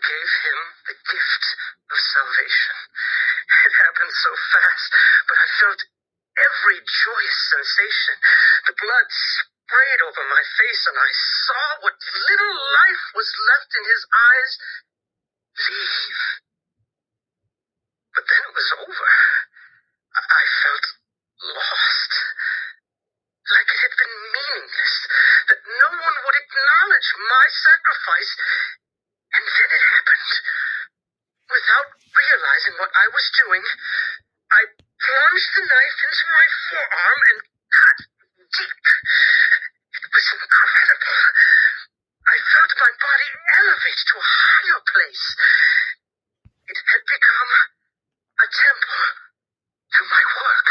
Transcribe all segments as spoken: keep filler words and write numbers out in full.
gave him the gift of salvation. It happened so fast, but I felt every joyous sensation. The blood sprayed over my face, and I saw what little life was left in his eyes leave. But then it was over. I felt lost, like it had been meaningless, that no one would acknowledge my sacrifice. And then it happened. Without realizing what I was doing, I plunged the knife into my forearm and cut deep. It was incredible. I felt my body elevate to a higher place. It had become a temple to my work.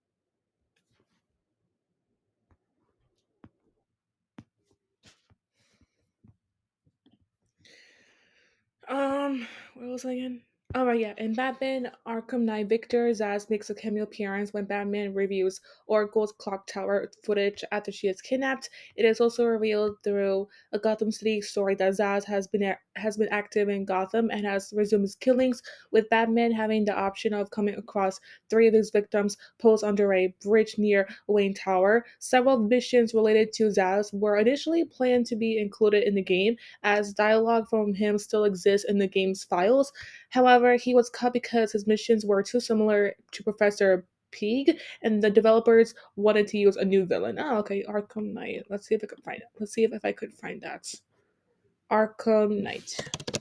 Um, where was I again? Oh, right, yeah. In Batman Arkham Knight, Victor Zsasz makes a cameo appearance when Batman reviews Oracle's clock tower footage after she is kidnapped. It is also revealed through a Gotham City story that Zsasz has been a- has been active in Gotham and has resumed his killings, with Batman having the option of coming across three of his victims posed under a bridge near Wayne Tower. Several missions related to Zsasz were initially planned to be included in the game, as dialogue from him still exists in the game's files. However, he was cut because his missions were too similar to Professor Pig, and the developers wanted to use a new villain. Oh, okay, Arkham Knight. Let's see if I can find it. Let's see if, if I could find that. Arkham Knight.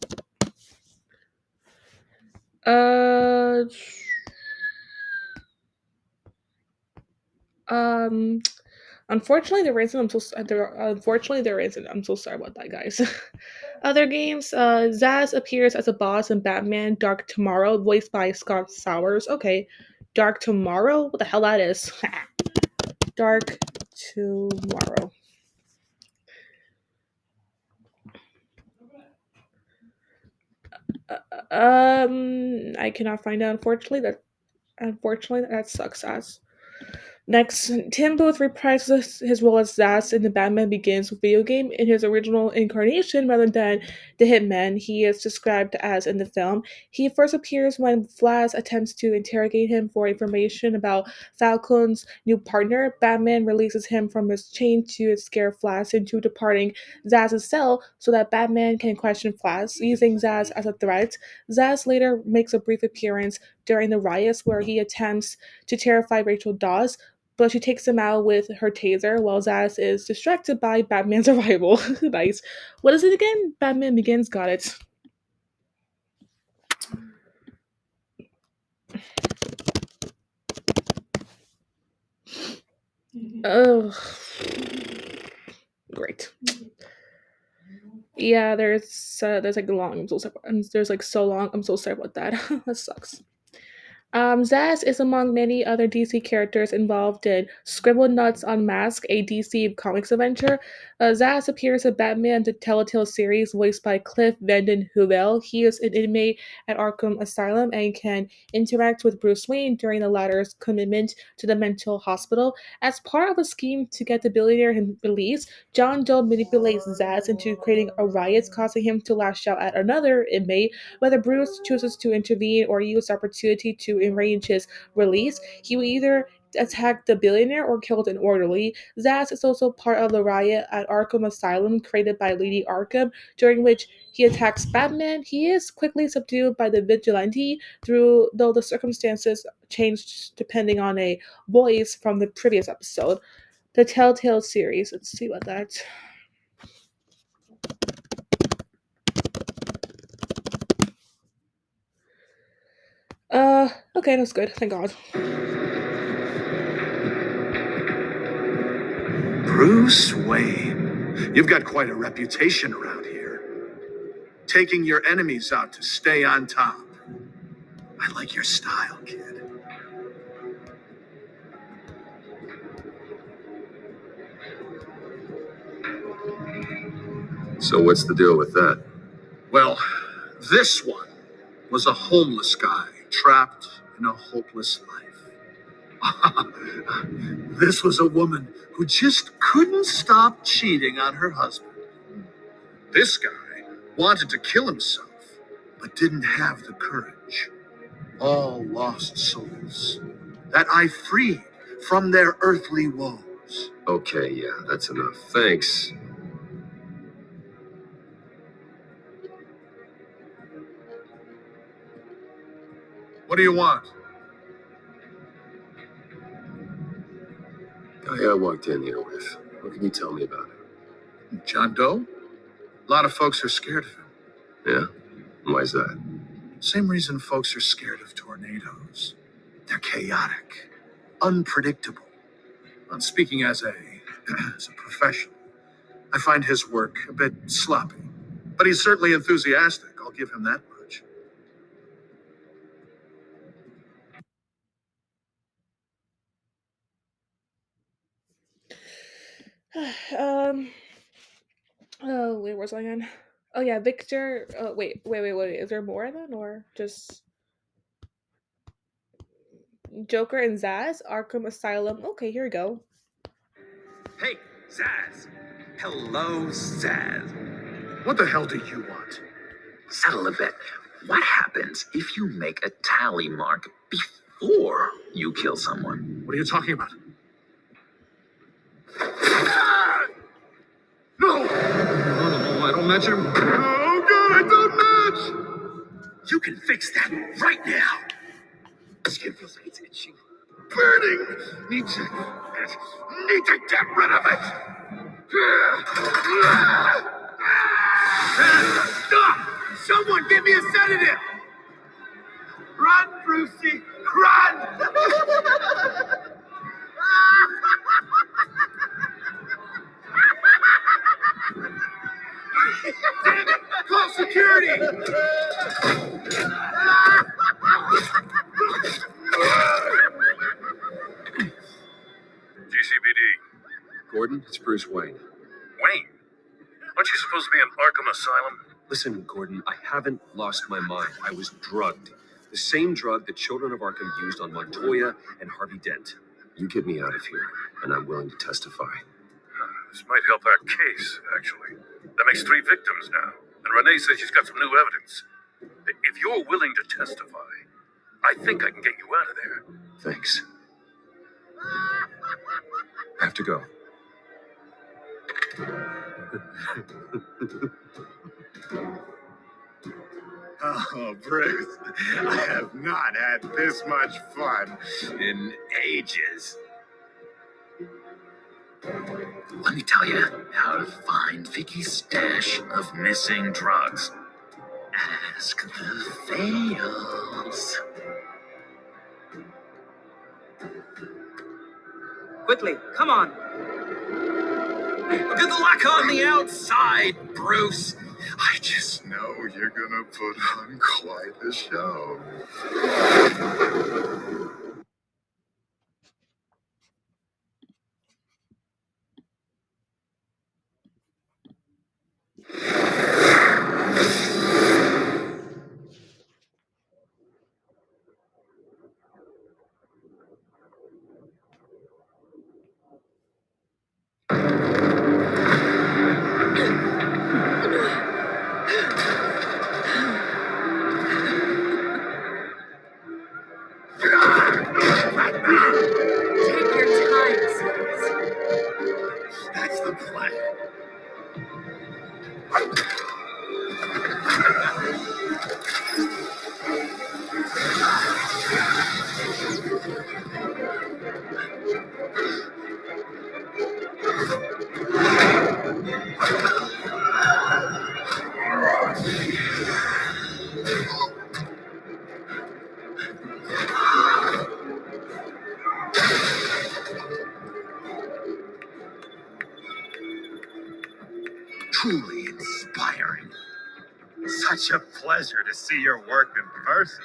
Uh, um, unfortunately there isn't. I'm so s- there. Unfortunately there isn't. I'm so sorry about that, guys. Other games, uh, Zsasz appears as a boss in Batman Dark Tomorrow, voiced by Scott Sowers. Okay, Dark Tomorrow? What the hell that is? Dark Tomorrow. Uh, um, I cannot find out. Unfortunately, that unfortunately that sucks ass. Next, Tim Booth reprises his role as Zsasz in the Batman Begins video game in his original incarnation rather than the Hitman he is described as in the film. He first appears when Flash attempts to interrogate him for information about Falcon's new partner. Batman releases him from his chain to scare Flash into departing Zsasz's cell so that Batman can question Flash, using Zsasz as a threat. Zsasz later makes a brief appearance during the riots where he attempts to terrify Rachel Dawes, but she takes him out with her taser while Zsasz is distracted by Batman's arrival. Nice. What is it again? Batman Begins. Got it. Oh, great. Yeah, there's uh, there's like long. I'm so sorry. There's like so long. I'm so sorry about that. That sucks. Um, Zsasz is among many other D C characters involved in Scribblenauts Unmasked, a D C Comics adventure. Uh, Zsasz appears in Batman the Telltale series, voiced by Cliff Vanden Heuvel. He is an inmate at Arkham Asylum and can interact with Bruce Wayne during the latter's commitment to the mental hospital. As part of a scheme to get the billionaire released, John Doe manipulates Zsasz into creating a riot, causing him to lash out at another inmate. Whether Bruce chooses to intervene or use the opportunity to arrange his release, he will either attack the billionaire or kill an orderly. Zsasz is also part of the riot at Arkham Asylum created by Lady Arkham, during which he attacks Batman. He is quickly subdued by the vigilante, through though the circumstances changed depending on a voice from the previous episode. The Telltale series. Let's see about that. Uh, okay, that's good. Thank God. Bruce Wayne. You've got quite a reputation around here. Taking your enemies out to stay on top. I like your style, kid. So what's the deal with that? Well, this one was a homeless guy trapped in a hopeless life. This was a woman who just couldn't stop cheating on her husband. This guy wanted to kill himself, but didn't have the courage. All lost souls that I freed from their earthly woes. Okay, yeah, that's enough. Thanks. What do you want? Guy I walked in here with. What can you tell me about him? John Doe? A lot of folks are scared of him. Yeah? Why's that? Same reason folks are scared of tornadoes. They're chaotic, unpredictable. Well, speaking as a as a professional, I find his work a bit sloppy. But he's certainly enthusiastic. I'll give him that much. um. Oh wait, where's I again? Oh yeah, Victor. Uh, wait, wait, wait, wait. Is there more then, or just Joker and Zsasz? Arkham Asylum. Okay, here we go. Hey, Zsasz. Hello, Zsasz. What the hell do you want? Settle a bit. What happens if you make a tally mark before you kill someone? What are you talking about? Ah! No! No, I don't match him. Oh, God, I don't match! You can fix that right now. Skin feels like it's itching. Burning! Need to... Need to get rid of it! Stop! Someone give me a sedative! Run, Brucey! Run! Damn it! Call security! G C B D. Gordon, it's Bruce Wayne. Wayne? Aren't you supposed to be in Arkham Asylum? Listen, Gordon, I haven't lost my mind. I was drugged. The same drug the children of Arkham used on Montoya and Harvey Dent. You get me out of here, and I'm willing to testify. This might help our case, actually. That makes three victims now. And Renee says she's got some new evidence. If you're willing to testify, I think I can get you out of there. Thanks. I have to go. Oh, Bruce, I have not had this much fun in ages. Let me tell you how to find Vicky's stash of missing drugs. Ask the Fails. Quickly, come on. Good luck on the outside, Bruce. I just know you're gonna put on quite a show. Take your time, Zsasz. That's the plan. Truly inspiring. Such a pleasure to see your work in person.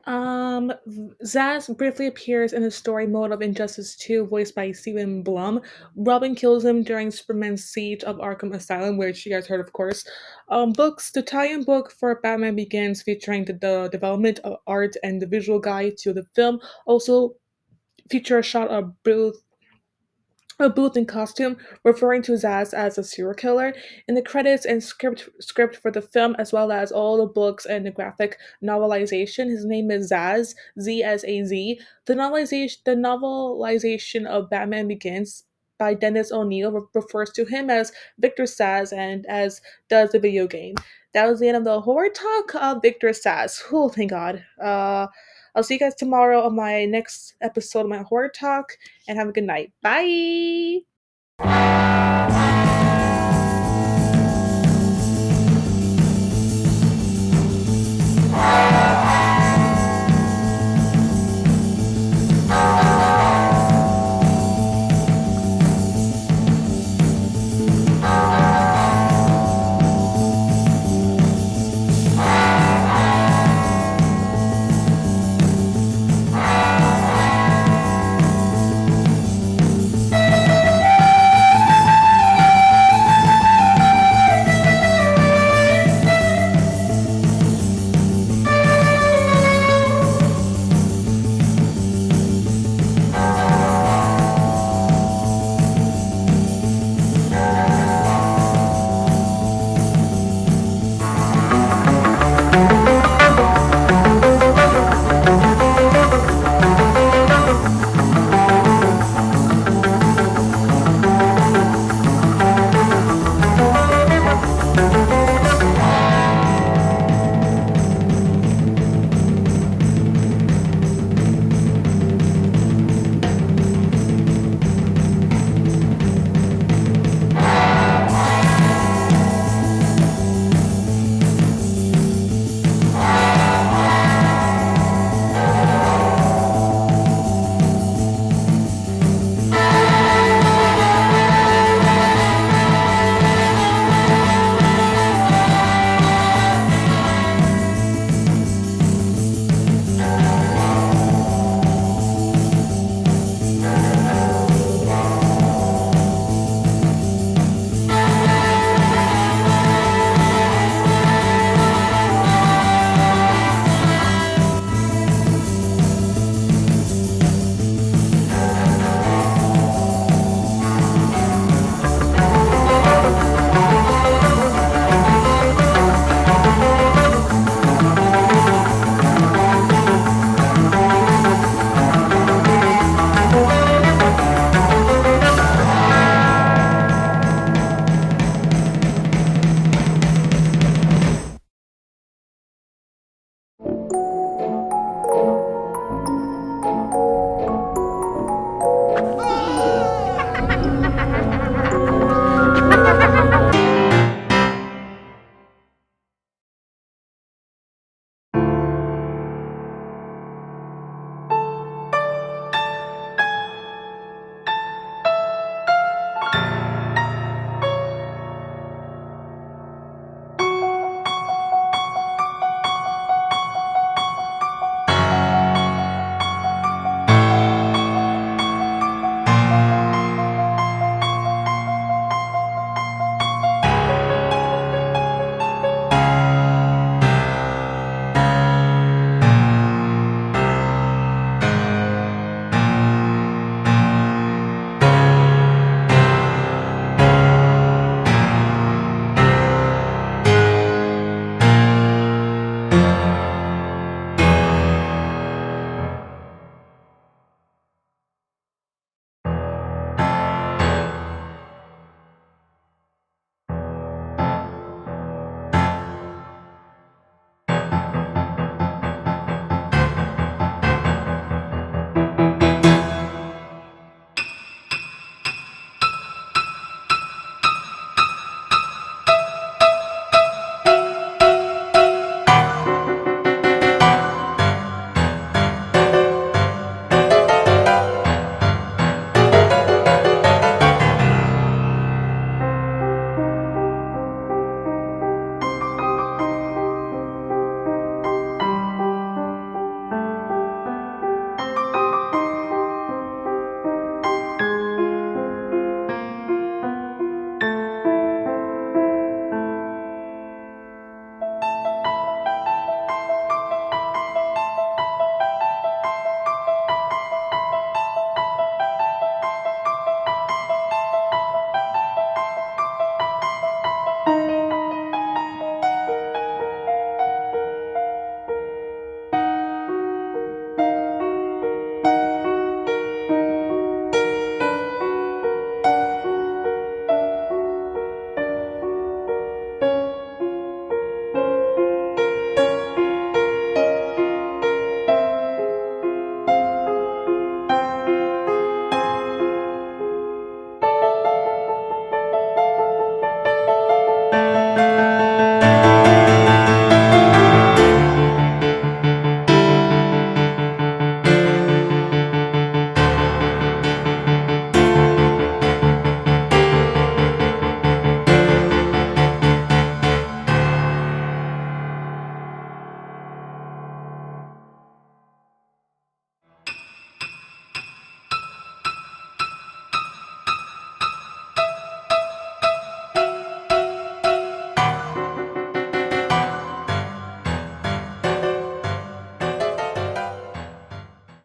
Um, Zaz briefly appears in the story mode of Injustice two, voiced by Stephen Blum. Robin kills him during Superman's siege of Arkham Asylum, which you guys heard, of course. Um, books, the tie-in book for Batman Begins, featuring the, the development of art and the visual guide to the film, also feature a shot of Bruce a Booth in costume, referring to Zaz as a serial killer. In the credits and script script for the film, as well as all the books and the graphic novelization, his name is Zaz, Z S A Z. The novelization, the novelization of Batman Begins by Dennis O'Neil re- refers to him as Victor Zaz, and as does the video game. That was the end of the horror talk of Victor Zaz. Oh, thank God. Uh, I'll see you guys tomorrow on my next episode of my horror talk, and have a good night. Bye!